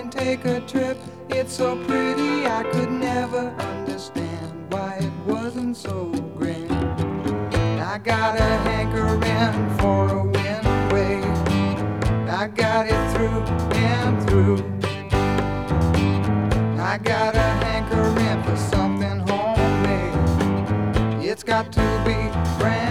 and take a trip. It's so pretty, I could never understand why it wasn't so grand. I got a hankering for a wind wave. I got it through and through. I got a hankering for something homemade. It's got to be brand